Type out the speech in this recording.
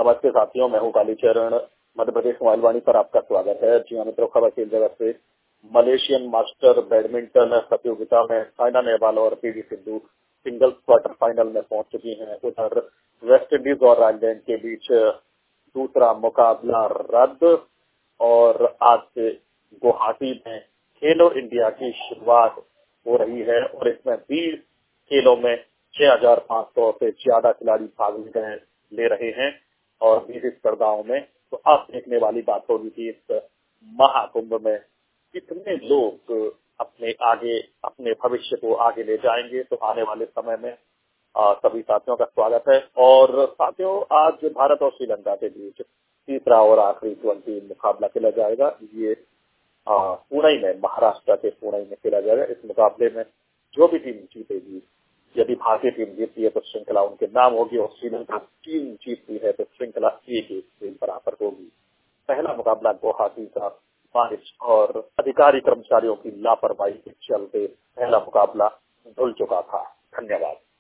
नमस्ते साथियों, मैं हूँ कालीचरण। मध्य प्रदेश मोबाइल वाणी पर आपका स्वागत है। जी हाँ मित्रों, खबर की जगह से मलेशियन मास्टर बैडमिंटन प्रतियोगिता में साइना नेहवाल और PV Sindhu singles quarter final में पहुंच चुकी हैं। उधर वेस्ट इंडीज और आयरलैंड के बीच दूसरा मुकाबला रद्द और आज से गुवाहाटी में खेलो इंडिया की शुरुआत हो रही है और इसमें 20 खेलों में 6,500 से ज्यादा खिलाड़ी भाग ले रहे हैं और 20 स्पर्धाओं में। तो अब देखने वाली बात होगी कि इस महाकुंभ में कितने लोग अपने भविष्य को आगे ले जाएंगे। तो आने वाले समय में सभी साथियों का स्वागत है। और साथियों, आज भारत और श्रीलंका के बीच तीसरा और आखिरी टी20 मुकाबला खेला जाएगा। ये पुणे में, महाराष्ट्र के पुणे में खेला जाएगा। इस मुकाबले में जो भी टीम जीतेगी, यदि भारतीय टीम जीतती है तो श्रृंखला उनके नाम होगी और श्रीलंका टीम जीतती है तो श्रृंखला एक से बराबर होगी। पहला मुकाबला गुवाहाटी का बारिश और अधिकारी कर्मचारियों की लापरवाही के चलते पहला मुकाबला धुल चुका था। धन्यवाद।